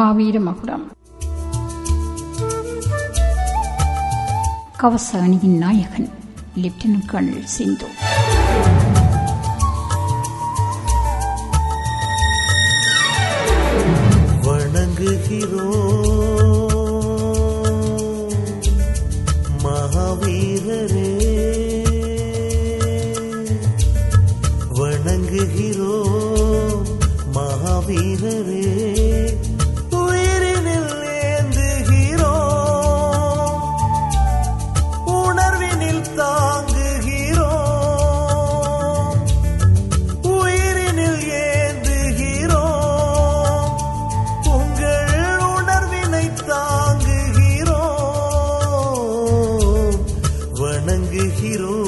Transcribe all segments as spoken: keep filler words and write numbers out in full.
மாவீர மகுடம். கவச அணியின் நாயகன் லெப்டினன்ட் கர்னல் சிந்து. வணங்குகிறோம் மகாவீரரே, வணங்குகிறோம் மகாவீரரே, உயிரினில் ஏந்துகிறோம், உணர்வினில் தாங்குகிறோம், உயிரினில் ஏந்துகிறோம், உங்கள் உணர்வினை தாங்குகிறோம், வணங்குகிறோம்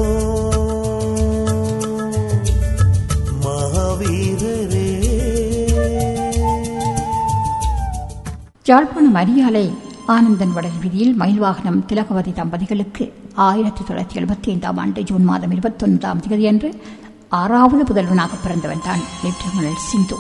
மகாவீரரே. யாழ்ப்பாணம் அரியாலை ஆனந்தன் வடல் வீதியில் மயில்வாகனம் திலகவதி தம்பதிகளுக்கு ஆயிரத்தி தொள்ளாயிரத்தி எழுபத்தி ஐந்தாம் ஆண்டு ஜூன் மாதம் இருபத்தி ஒன்பதாம் தேதியன்று ஆறாவது புதல்வனாக பிறந்தவன் தான் லெப்டினன்ட் சிந்து.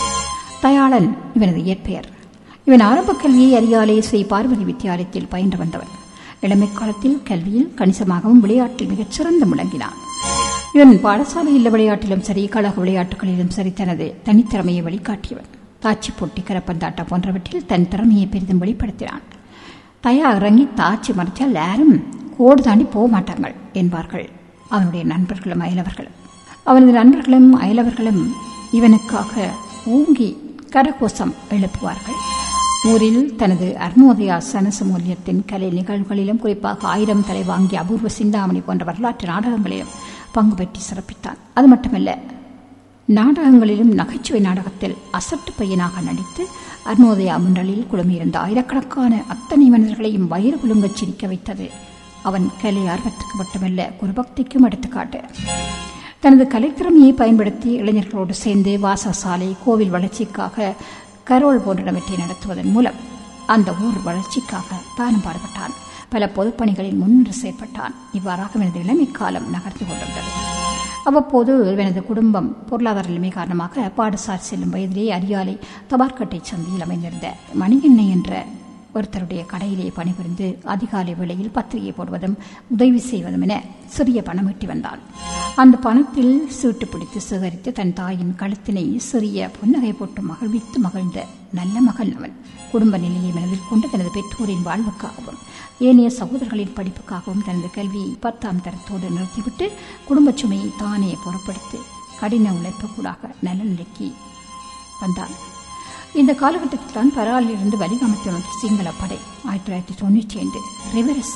தயாளன் இவனது இயற்பெயர். இவன் ஆரம்ப கல்வியை அரியாலை ஸ்ரீ பார்வதி வித்தியாலயத்தில் பயின்று வந்தவன். இளமை காலத்தில் கல்வியில் கணிசமாகவும் விளையாட்டில் மிகச் சிறந்து முழங்கினான். இவன் பாடசாலையில் விளையாட்டிலும் சரி, கழக விளையாட்டுகளிலும் சரி தனது தனித்திறமையை வெளிக்காட்டியவன். தாச்சி போட்டி, கரப்பந்தாட்டம் போன்றவற்றில் தன் திறமையை பெரிதும் வெளிப்படுத்தினான். தயா இறங்கி தாச்சி மறைச்சால் யாரும் கோடு தாண்டி போக மாட்டார்கள் என்பார்கள் அவனுடைய நண்பர்களும் அயலவர்களும். அவனது நண்பர்களும் அயலவர்களும் இவனுக்காக ஊங்கி கரகோஷம் எழுப்புவார்கள். ஊரில் தனது அருணோதயா சனசமூல்யத்தின் கலை நிகழ்வுகளிலும், குறிப்பாக ஆயிரம் தலை வாங்கிய அபூர்வ சிந்தாமணி போன்ற வரலாற்று நாடகங்களிலும் பங்கு பெற்றி சிறப்பித்தான். அது மட்டுமல்ல, நாடகங்களிலும் நகைச்சுவை நாடகத்தில் அசட்டு பையனாக நடித்து அருணோதயா முன்றலில் குழுமியிருந்த ஆயிரக்கணக்கான அத்தனை மனிதர்களையும் வயிறு குலுங்கச் சிரிக்க வைத்தது அவன் கலை ஆர்வத்துக்கு மட்டுமல்ல, குருபக்திக்கும் எடுத்துக்காட்டு. தனது கலைத்திறமையை பயன்படுத்தி இளைஞர்களோடு சேர்ந்து வாசசாலை, கோவில் வளர்ச்சிக்காக கரோல் போன்றவற்றை நடத்துவதன் மூலம் அந்த ஊர் வளர்ச்சிக்காக தானும் பாடுபட்டான். பல பொதுப்பணிகளில் முன்னின்று செயற்பட்டான். இவ்வாறாக இவனது இளமை காலம் நகர்ந்து கொண்டிருந்தது. அவ்வப்போது இவனது குடும்பம் பொருளாதார நிலைமை காரணமாக பாடசார் செல்லும் வயதிலே அரியாலை தபார்கட்டை சந்தையில் அமைந்திருந்த மணியெண்ணெய் என்ற ஒருத்தருடைய கடையிலே பணிபுரிந்து அதிகாலை வேளையில் பத்திரிகை போடுவதும் உதவி செய்வதும் என சிறிய பணம் ஈட்டி வந்தான். அந்த பணத்தில் சீட்டு பிடித்து சேகரித்து தன் தாயின் கழுத்தினை சிறிய புன்னகை போட்டு மகிழ்வித்து மகிழ்ந்த நல்ல மகன் அவன். குடும்ப நிலையை மனதில் கொண்டு தனது பெற்றோரின் வாழ்வுக்காகவும் ஏனைய சகோதரர்களின் படிப்புக்காகவும் தனது கல்வியை பத்தாம் தரத்தோடு நிறுத்திவிட்டு குடும்பச் சுமையை தானே பொறுப்படுத்தி கடின உழைப்புக்கூடாக நல்ல நிலைக்கு வந்தான். இந்த காலகட்டத்தில் தான் பராலில் இருந்து வலிகாமத்தை நோக்கி சிங்கள படை ஆயிரத்தி தொள்ளாயிரத்தி தொண்ணூற்றி ஐந்து ரிவரச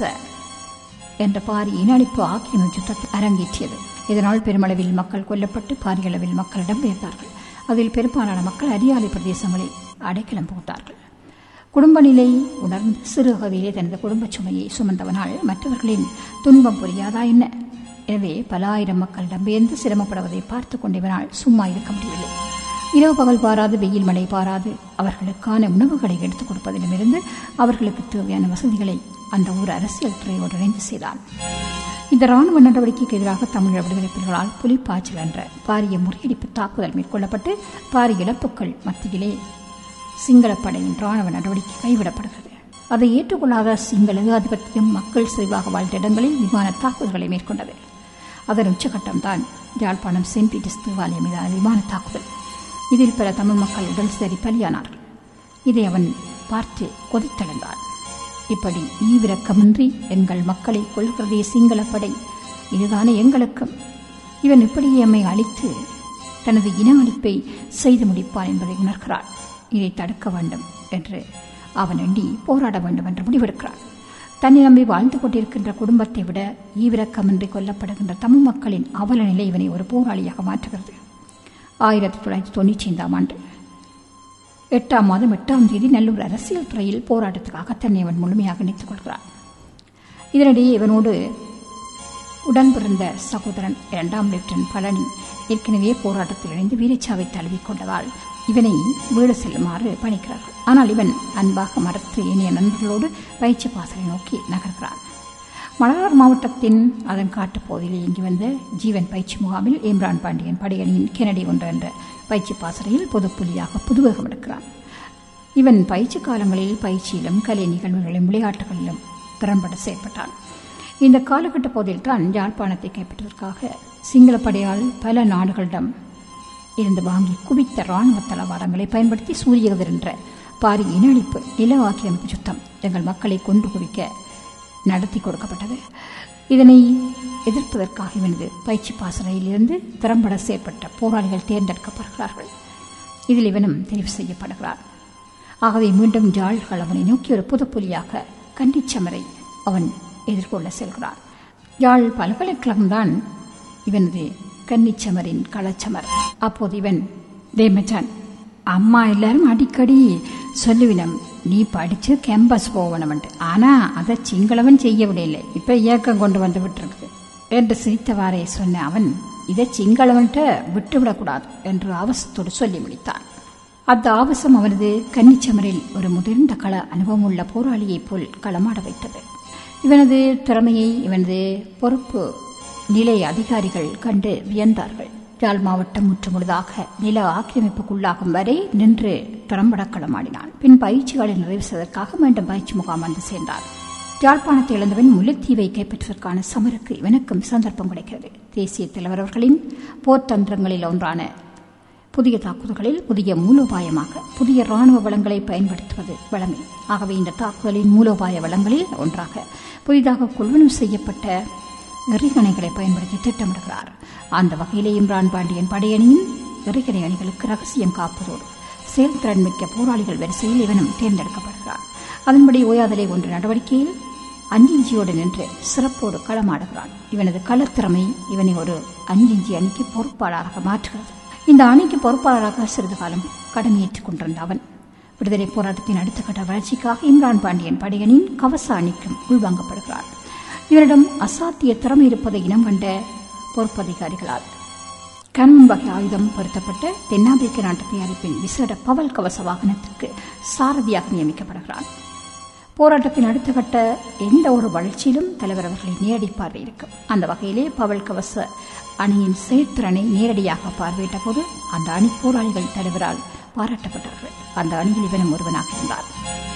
என்ற பாரிய இனஅழிப்பு ஆக்கிய யுத்தத்தை அரங்கேற்றியது. இதனால் பெருமளவில் மக்கள் கொல்லப்பட்டு பாரிய அளவில் மக்கள் இடம்பெயர்ந்தார்கள். அதில் பெரும்பாலான மக்கள் அரியாலை பிரதேசங்களில் அடைக்கலம் புகுந்தார்கள். குடும்ப நிலை உணர்ந்து சிறுகவிலே தனது குடும்பச் சுமையை சுமந்தவனால் மற்றவர்களின் துன்பம் புரியாதா என்ன? எனவே பல ஆயிரம் மக்கள் இடம்பெயர்ந்து சிரமப்படுவதை பார்த்து கொண்டவனால் சும்மா இருக்க முடியவில்லை. இரவு பகல் பாராது, வெயில் மழை பாராது அவர்களுக்கான உணவுகளை எடுத்துக் கொடுப்பதிலுமிருந்து அவர்களுக்கு தேவையான வசதிகளை அந்த ஊர் அரசியல் துறையோடு இணைந்து செய்தான். இந்த ராணுவ நடவடிக்கைக்கு எதிராக தமிழர் விடுதலை புலிகளால் புலிப்பாய்ச்சல் என்ற பாரிய முறியடிப்பு தாக்குதல் மேற்கொள்ளப்பட்டு பாரிய இழப்புகள் மத்தியிலே சிங்களப்படையின் ராணுவ நடவடிக்கை கைவிடப்படுகிறது. அதை ஏற்றுக்கொள்ளாத சிங்கள ஆதிபத்தியம் மக்கள் செறிவாக வாழ்ந்த இடங்களில் விமான தாக்குதல்களை மேற்கொண்டது. அதன் உச்சகட்டம்தான் யாழ்ப்பாணம் செயின்ட் பீட்டர்ஸ் தேவாலயம் மீதான விமான தாக்குதல். இதில் பல தமிழ் மக்கள் உடல் சரி பலியானார்கள். இதை அவன் பார்த்து கொதித்தெழுந்தான். இப்படி ஈவிரக்கமின்றி எங்கள் மக்களை கொள்கிறதே சிங்களப்படை, இதுதானே எங்களுக்கும். இவன் இப்படியே எம்மை அழித்து தனது இன அழிப்பை செய்து முடிப்பான் என்பதை உணர்கிறான். இதை தடுக்க வேண்டும் என்று அவன் எண்ணி போராட வேண்டும் என்று முடிவெடுக்கிறான். தன்னை நம்பி வாழ்ந்து கொண்டிருக்கின்ற குடும்பத்தை விட ஈவிரக்கமின்றி கொல்லப்படுகின்ற தமிழ் மக்களின் அவல நிலை இவனை ஒரு போராளியாக மாற்றுகிறது. ஆயிரத்தி தொள்ளாயிரத்தி தொண்ணூற்றி ஐந்தாம் ஆண்டு எட்டாம் மாதம் எட்டாம் தேதி நல்லூர் அரசியல் துறையில் போராட்டத்துக்காக தன்னை அவன் முழுமையாக இணைத்துக் கொள்கிறான். இதனிடையே இவனோடு உடன் பிறந்த சகோதரன் இரண்டாம் லெப்டினன்ட் பழனி ஏற்கனவே போராட்டத்தில் இணைந்து வீரச்சாவை தழுவிக்கொண்டதால் இவனை வீடு செல்லுமாறு பணிக்கிறார்கள். ஆனால் இவன் அன்பாக மறுத்து ஏனைய நண்பர்களோடு பயிற்சி பாசறை நோக்கி நகர்கிறான். மலர் மாவட்டத்தின் அதன் காட்டுப்பகுதியில் இயங்கி வந்த ஜீவன் பயிற்சி முகாமில் இம்ரான் பாண்டியன் படையணியின் கெனடி ஒன்று என்ற பயிற்சி பாசறையில் பொதுப்புலியாக புதுவேகம் எடுக்கிறான். இவன் பயிற்சி காலங்களில் பயிற்சியிலும் கலை நிகழ்வுகளிலும் விளையாட்டுகளிலும் திறம்பட செயற்பட்டான். இந்த காலகட்ட போதில் தான் யாழ்ப்பாணத்தை கைப்பற்றுவதற்காக சிங்கள படையால் பல நாடுகளிடம் இருந்து வாங்கி குவித்த இராணுவ தளவாடங்களை பயன்படுத்தி சூரியகதிர் என்ற பாரிய இன அழிப்பு நில ஆக்கிரமிப்பு சுத்தம் எங்கள் மக்களை கொன்று குவிக்க நடத்தி கொடுக்கப்பட்டது. இதனை எதிர்ப்பதற்காக இவனது பயிற்சி பாசறையில் இருந்து திறம்பட செயற்பட்ட போராளிகள் தேர்ந்தெடுக்கப்படுகிறார்கள். இதில் இவனும் தெரிவு செய்யப்படுகிறார். ஆகவே மீண்டும் யாழ் களவனை நோக்கி ஒரு புதுப்புலியாக கன்னிச்சமரை அவன் எதிர்கொள்ள செல்கிறான். யாழ் பல்கலைக்கழகம்தான் இவனது கன்னிச்சமரின் களச்சமர். அப்போது இவன் தேமச்சான் அம்மா எல்லாரும் அடிக்கடி சொல்லுவினம், நீ படிச்சு கேம்பஸ் போகணும்ட்டு, ஆனா அதை சிங்களவன் செய்ய விடையில்லை, இப்ப இயக்கம் கொண்டு வந்து விட்டுருக்குது என்று சிரித்தவாறே சொன்ன அவன் இதை சிங்களவன்கிட்ட விட்டுவிடக்கூடாது என்று ஆவசத்தோடு சொல்லி முடித்தான். அந்த ஆவசம் அவனது கன்னிச்சமரில் ஒரு முதிர்ந்த கள அனுபவம் உள்ள போராளியைப் போல் களமாட வைத்தது. இவனது திறமையை இவனது பொறுப்பு நிலை அதிகாரிகள் கண்டு வியந்தார்கள். யாழ் மாவட்டம் முற்றுமுழுதாக நில ஆக்கிரமிப்புக்குள்ளாகும் வரை நின்று திறம்பட களமாடினான். பின் பயிற்சிகளை நிறைவு செய்வதற்காக மீண்டும் பயிற்சி முகாம் வந்து சேர்ந்தார். யாழ்ப்பாணத்தை இழந்தவன் முல்லைத்தீவை கைப்பற்றுவதற்கான சமருக்கு இவனுக்கும் சந்தர்ப்பம் கிடைக்கிறது. தேசிய தலைவர் அவர்களின் போர்த்தந்திரங்களில் ஒன்றான புதிய தாக்குதல்களில் புதிய மூலோபாயமாக புதிய ராணுவ வளங்களை பயன்படுத்துவது வளமை. ஆகவே இந்த தாக்குதலின் மூலோபாய வளங்களில் ஒன்றாக புதிதாக கொள்வனம் செய்யப்பட்ட எறிகணைகளை பயன்படுத்தி திட்டமிடுகிறார். அந்த வகையிலே இம்ரான் பாண்டியன் படையணியின் எறிகணை அணிகளுக்கு ரகசியம் காப்பதோடு செயல்திறன் மிக்க போராளிகள் வரிசையில் இவனும் தேர்ந்தெடுக்கப்படுகிறான். அதன்படி ஓயாதலை ஒன்று நடவடிக்கையில் அஞ்சிஞ்சியோடு நின்று சிறப்போடு களமாடுகிறான். இவனது களத்திறமை இவனை ஒரு அஞ்சிஞ்சி அணிக்கு பொறுப்பாளராக மாற்றுகிறது. இந்த அணிக்கு பொறுப்பாளராக சிறிது காலம் கடமையேற்றுக் கொண்டிருந்த அவன் விடுதலை போராட்டத்தின் அடுத்த கட்ட வளர்ச்சிக்காக இம்ரான் பாண்டியன் படையணியின் கவச அணிக்கும் உள்வாங்கப்படுகிறார். இவரிடம் அசாத்திய திறமை இருப்பதை இனம் கண்ட பொறுப்பதிகாரிகளால் கனூன் வகை ஆயுதம் பொருத்தப்பட்ட தென்னாப்பிரிக்க நாட்டு தயாரிப்பின் விசேட பவல் கவச வாகனத்திற்கு சாரதியாக நியமிக்கப்படுகிறான். போராட்டத்தின் அடுத்த கட்ட எந்த ஒரு வளர்ச்சியிலும் தலைவர் அவர்களின் நேரடி பார்வை இருக்கும். அந்த வகையிலே பவல் கவச அணியின் செயற்திறனை நேரடியாக பார்வையிட்ட போது அந்த அணி போராளிகள் தலைவரால் பாராட்டப்பட்டார்கள். அந்த அணியில் இவனும் ஒருவனாக இருந்தார்.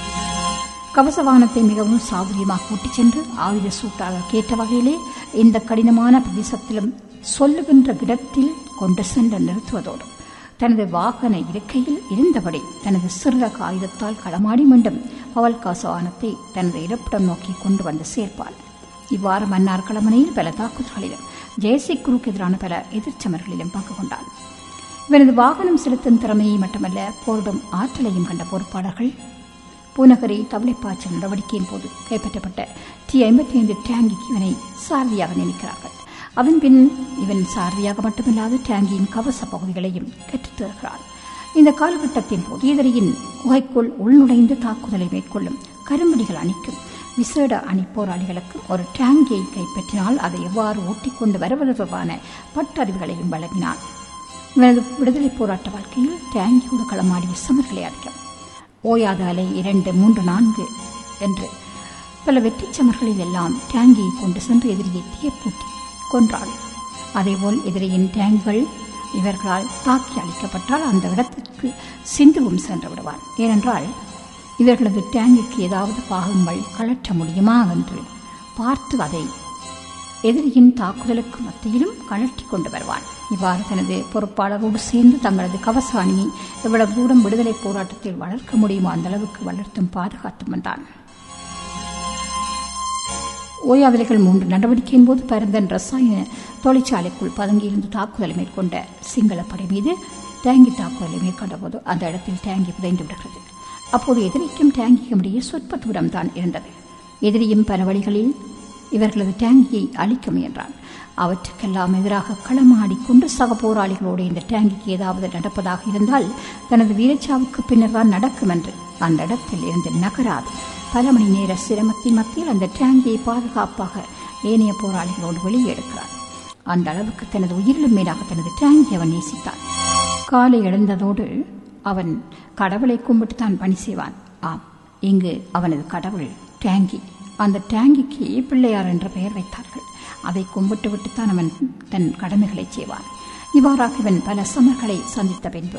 கவச வாகனத்தை மிகவும் சாதுரியமாக கூட்டிச் சென்று ஆயுத சூட்டாளர் கேட்ட வகையிலே இந்த கடினமான பிரதேசத்திலும் சொல்லுகின்ற இடத்தில் கொண்டு சென்று நிறுத்துவதோடு தனது வாகன இருக்கையில் இருந்தபடி தனது சிறக ஆயுதத்தால் களமாடி மீண்டும் பவல் கவச வாகனத்தை தனது இருப்பிடம் நோக்கி கொண்டு வந்து சேர்ப்பார். இவ்வாறு மன்னார் களமனையில் பல தாக்குதல்களிலும் ஜெயசி குருக்கு எதிரான பல எதிர்ச்சமர்களிலும் பங்கு கொண்டான். இவனது வாகனம் செலுத்தும் திறமையை மட்டுமல்ல போரிடும் ஆற்றலையும் கண்ட பொறுப்பாளர்கள் பூநகரி தவளைப்பாய்ச்சல் நடவடிக்கையின் போது கைப்பற்றப்பட்ட டி ஐம்பத்தி ஐந்து டேங்கிக்கு இவனை சாரதியாக நியமிக்கிறார்கள். அதன் பின் இவன் சாரதியாக மட்டுமில்லாது டேங்கியின் கவச பகுதிகளையும் கற்றுத் தருகிறான். இந்த காலகட்டத்தின் போது எதிரியின் குகைக்குள் உள்நுழைந்து தாக்குதலை மேற்கொள்ளும் கரும்படிகள் அணிக்கும் விசேட அணி போராளிகளுக்கும் ஒரு டேங்கியை கைப்பற்றினால் அதை எவ்வாறு ஓட்டிக்கொண்டு வருவது தொடர்பான பட்டறிவுகளையும் வழங்கினான். இவனது விடுதலை போராட்ட வாழ்க்கையில் டேங்கியோடு களமாடிய சமர்களை அதிகம். ஓயாத அலை இரண்டு மூன்று நான்கு என்று பல வெற்றி சமர்களில் எல்லாம் டேங்கியை கொண்டு சென்று எதிரியை தீயப்பூட்டி கொன்றாள். அதேபோல் எதிரியின் டேங்குகள் இவர்களால் தாக்கி அளிக்கப்பட்டால் அந்த இடத்திற்கு சிந்துவும் சென்று விடுவார். ஏனென்றால் இவர்களது டேங்குக்கு ஏதாவது பாகங்கள் கழற்ற முடியுமா என்று பார்த்து அதை எதிரியின் தாக்குதலுக்கு மத்தியிலும் கழற்றி கொண்டு வருவான். இவ்வாறு தனது பொறுப்பாளரோடு சேர்ந்து தங்களது கவச அணியை எவ்வளவு தூரம் விடுதலை போராட்டத்தில் வளர்க்க முடியுமோ அந்த அளவுக்கு வளர்த்தும் பாதுகாத்தும் வந்தான். ஓயாவிலைகள் மூன்று நடவடிக்கையின் போது பரந்தன் ரசாயன தொழிற்சாலைக்குள் பதுங்கியிருந்து தாக்குதலை மேற்கொண்ட சிங்கள படை மீது டேங்கி தாக்குதலை மேற்கொண்ட போது அந்த இடத்தில் டேங்கி புதைந்து விடுகிறது. அப்போது எதிரிக்கும் டேங்கிக்கும் இடையே சொற்ப தூரம் தான் இருந்தது. எதிரியும் பல வழிகளில் இவர்களது டேங்கியை அழிக்க முயன்றான். அவற்றுக்கெல்லாம் எதிராக களமாடிக்கொண்டு சக போராளிகளோடு இந்த டேங்கிக்கு ஏதாவது நடப்பதாக இருந்தால் தனது வீரச்சாவுக்கு பின்னர் தான் நடக்கும் என்று அந்த இடத்தில் இருந்து நகராது பல மணி நேர சிரமத்தின் மத்தியில் அந்த டேங்கியை பாதுகாப்பாக ஏனைய போராளிகளோடு வெளியே எடுக்கிறான். அந்த அளவுக்கு தனது உயிரிலும் மேலாக தனது டேங்கி அவன் நேசித்தான். காலை எழுந்ததோடு அவன் கடவுளை கும்பிட்டு தான் பணி செய்வான். ஆம், இங்கு அவனது கடவுள் டேங்கி. அந்த டேங்கிக்கு பிள்ளையார் என்ற பெயர் வைத்தார்கள். அதை கும்பிட்டு விட்டுத்தான் அவன் தன் கடமைகளை செய்வான். இவ்வாறாக இவன் பல சமர்களை சந்தித்த பின்பு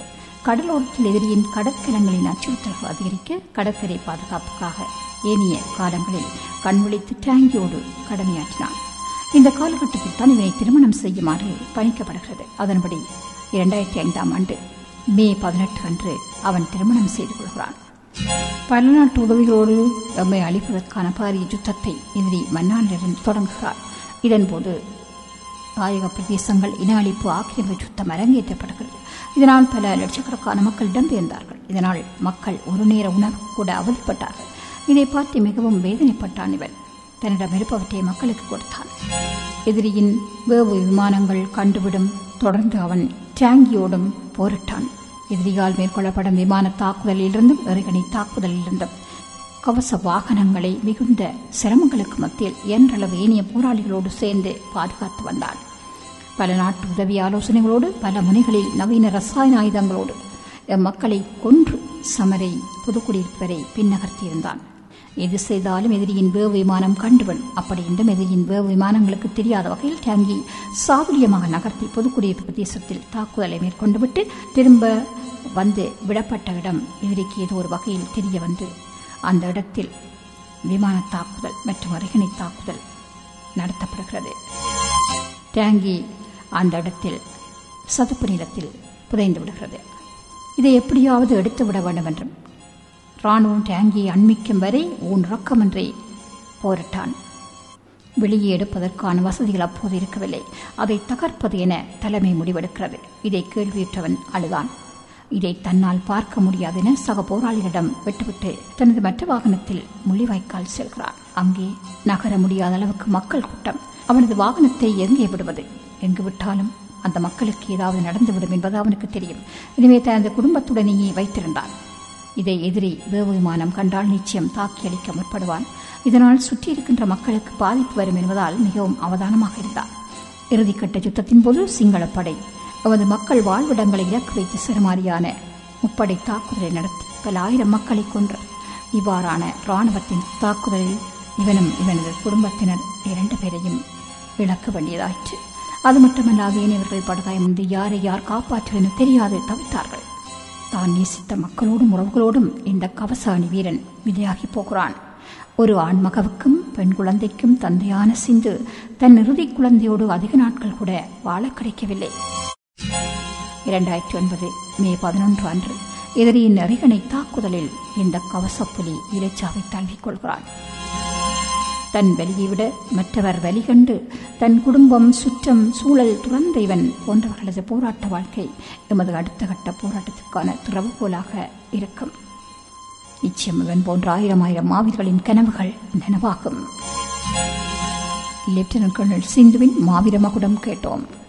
கடலோரத்தில் எதிரியின் கடற்கலங்களின் அச்சுறுத்தல்கள் அதிகரிக்க கடற்கரை பாதுகாப்புக்காக ஏனைய காலங்களில் கண்விழித்து டேங்கியோடு கடமையாற்றினான். இந்த காலகட்டத்தில் தான் இவனை திருமணம் செய்யுமாறு பணிக்கப்படுகிறது. அதன்படி இரண்டாயிரத்தி ஐந்தாம் ஆண்டு மே பதினெட்டு அன்று அவன் திருமணம் செய்து கொள்கிறான். பல நாட்டு உதவிகளோடு எம்மை அழிப்பதற்கான பாரிய யுத்தத்தை எதிரி மன்னாரிலிருந்து தொடங்குகிறார். இதன்போது தாயக பிரதேசங்கள் இன அழிப்பு ஆக்கிரமிப்பு யுத்தம் அரங்கேற்றப்படுகிறது. இதனால் பல லட்சக்கணக்கான மக்கள் இடம்பெயர்ந்தார்கள். இதனால் மக்கள் ஒரு நேர உணவு கூட அவதிப்பட்டார்கள். இதை பார்த்து மிகவும் வேதனைப்பட்டான். இவன் தன்னிடம் இருப்பவற்றை மக்களுக்கு கொடுத்தான். எதிரியின் வேவு விமானங்கள் கண்டுவிடும் தொடர்ந்து அவன் டேங்கியோடும் போரிட்டான். எதிரியால் மேற்கொள்ளப்படும் விமான தாக்குதலிலிருந்தும் எறிகணை தாக்குதலிலிருந்தும் கவச வாகனங்களை மிகுந்த சிரமங்களுக்கு மத்தியில் இயன்றளவு ஏனைய போராளிகளோடு சேர்ந்து பாதுகாத்து வந்தான். பல நாட்டு உதவி ஆலோசனைகளோடு பல முனைகளில் நவீன ரசாயன ஆயுதங்களோடு மக்களை கொன்று சமரை புதுக்குடியிருப்பு வரை பின்னகர்த்தியிருந்தான். எது செய்தாலும் எதிரியின் வேவு விமானம் கண்டுவன். அப்படி என்றும் எதிரியின் வேவு விமானங்களுக்கு தெரியாத வகையில் டேங்கி சாதுரியமாக நகர்த்தி புதுக்குடியிருப்பு பிரதேசத்தில் தாக்குதலை மேற்கொண்டுவிட்டு திரும்ப வந்து விடப்பட்ட இடம் எதிரிக்கு ஏதோ ஒரு வகையில் தெரிய வந்து அந்த இடத்தில் விமான தாக்குதல் மற்றும் அருகணை தாக்குதல் நடத்தப்படுகிறது. டேங்கி அந்த இடத்தில் சதுப்பு நிலத்தில் புதைந்து விடுகிறது. இதை எப்படியாவது எடுத்துவிட வேண்டும் என்றும் ராணுவம் டேங்கியை அண்மிக்கும் வரை ஊன் ரக்கமின்றி போரிட்டான். வெளியே எடுப்பதற்கான வசதிகள் அப்போது இருக்கவில்லை. அதை தகர்ப்பது என தலைமை முடிவெடுக்கிறது. இதை கேள்வியுற்றவன் அழுதான். இதை தன்னால் பார்க்க முடியாது என சக போராளிகளிடம் விட்டுவிட்டு தனது மற்ற வாகனத்தில் முள்ளிவாய்க்கால் செல்கிறான். அங்கே நகர முடியாத அளவுக்கு மக்கள் கூட்டம். அவனது வாகனத்தை எங்கே விடுவது? எங்கு விட்டாலும் அந்த மக்களுக்கு ஏதாவது நடந்துவிடும் என்பது அவனுக்கு தெரியும். எனவே தனது குடும்பத்துடனேயே வைத்திருந்தான். இதை எதிரி வேவு விமானம் கண்டால் நிச்சயம் தாக்கி அளிக்க முற்படுவான். இதனால் சுற்றியிருக்கின்ற மக்களுக்கு பாதிப்பு வரும் என்பதால் மிகவும் அவதானமாக இருந்தார். இறுதிக்கட்ட யுத்தத்தின் போது சிங்களப்படை அவரது மக்கள் வாழ்விடங்களை இலக்கு வைத்து சிறுமாரியான முப்படை தாக்குதலை நடத்தி பல ஆயிரம் மக்களை கொன்றார். இவ்வாறான இராணுவத்தின் தாக்குதலில் இவனும் இவனது குடும்பத்தினர் இரண்டு பேரையும் இழக்க வேண்டியதாயிற்று. அது மட்டுமல்லாது ஏனையவர்கள் படுகாயமின்றி யாரை யார் காப்பாற்றுவென தெரியாது தவித்தார்கள். தான் நேசித்த மக்களோடும் உறவுகளோடும் இந்த கவச அணி வீரன் விதையாகி போகிறான். ஒரு ஆண் மகவுக்கும் பெண் குழந்தைக்கும் தந்தையான சிந்து தன் இறுதி குழந்தையோடு அதிக நாட்கள் கூட வாழ கிடைக்கவில்லை. இரண்டாயிரத்தி ஒன்பது மே பதினொன்று அன்று எதிரியின் அருகணை தாக்குதலில் இந்த கவசப்புலி இலச்சாவை தழுவிக்கொள்கிறான். தன் வலியை விட மற்றவர் வலி கண்டு தன் குடும்பம் சுற்றம் சூழல் துறந்த இவன் போன்றவர்களது போராட்ட வாழ்க்கை எமது அடுத்த கட்ட போராட்டத்திற்கான திறவுகோலாக இருக்கும். நிச்சயம் இவன் போன்ற ஆயிரம் ஆயிரம் மாவீரர்களின் கனவுகள் நனவாகும். லெப்டினன்ட் கர்னல் சிந்துவின் மாவீர மகுடம் கேட்டோம்.